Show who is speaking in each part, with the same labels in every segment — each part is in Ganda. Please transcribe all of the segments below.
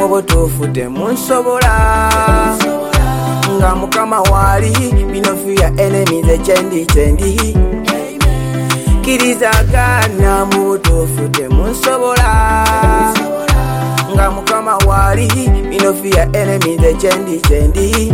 Speaker 1: mubutuufu temunsobola nga mukama wali bino fear enemies ekyendi kirizagana mubutuufu temunsobola nga mukama wali bino fear enemies ekyendi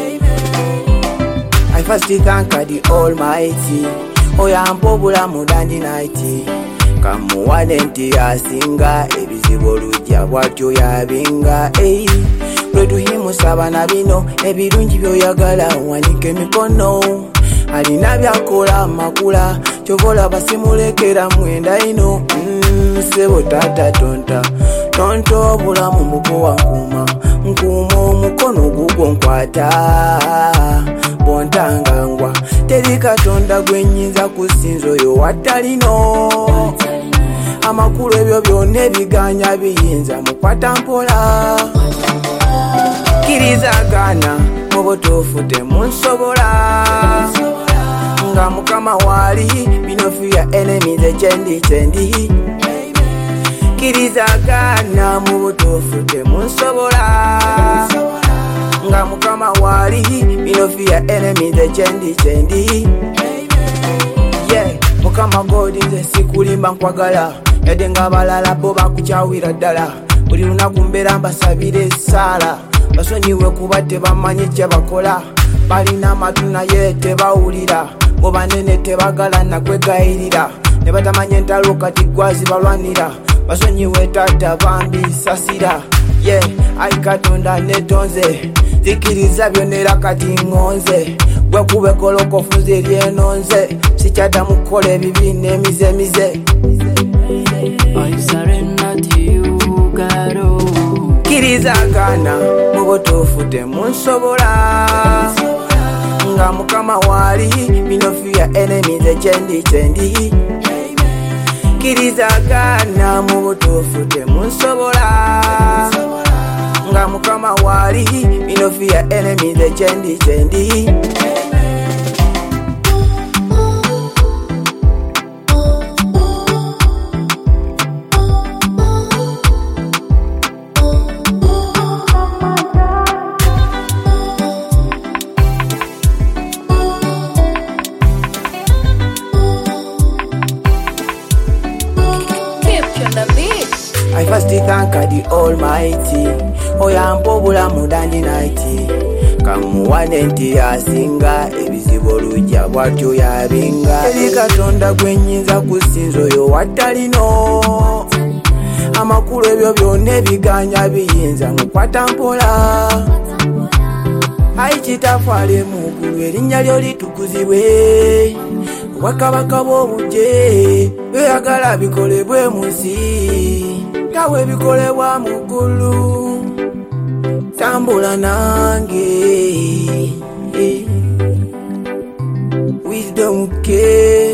Speaker 1: I first thank the Almighty oyampa obulamu dandi night kamuwane nti asinga ebizibu olujja bwatyo yabinga lwetuhimusaba na bino ebirungi byoyagala wanike emikono alina byakola amakula kyovola basimulekera mwenda ino sebo tata tonta obulamu mbukuwa nkuuma omukono gugwo nkwata bontangangwa teri katonda gwenyinza kusinza oyo wattalino amakulu ebyo byonna ebiganya biyinza mukwata mpola kirizagana mubutuufu temunsobola nga mukama wali bino fear enemies ekyendi kirizagana mubutuufu temunsobola nga mukama wali bino fear enemies ekyendi mukama God nze sikulimba nkwagala yadde nga abalala bo bakukyawira ddala buli lunaku mbeera mbasabira essaala basonyiwe kuba tebamanyi kye bakola balina amatu naye tebawulira bo banene tebagala nakwegayirira ne batamanya entalo kati gwazi balwanira basonyiwe tata bambisasira ayi katonda netonze zikiriza byonera kati ngonze gwe kubekolokofu nze eryenonze sikyadda mukola ebibi n'emize
Speaker 2: I surrender to you, God.
Speaker 1: kirizagana mubutuufu temunsobola nga mukama wali bino fear enemies ekyendi kirizagana mubutuufu temunsobola nga mukama wali bino fear enemies ekyendi I first thank the Almighty oyampa obulamu dandi night kamuwane nti asinga ebizibu olujja bwatyo yabinga eri katonda gwenyinza kusinza oyo wattalino amakulu ebyo byonna ebiganya biyinza mukwata mpola ayi kitafale mugulu erinnya lyo litukuzibwe obwakabaka bw'obujje byoyagala bikolebwe mu nsi gawe bikolebwa mu ggulu tambula nange wisdom ke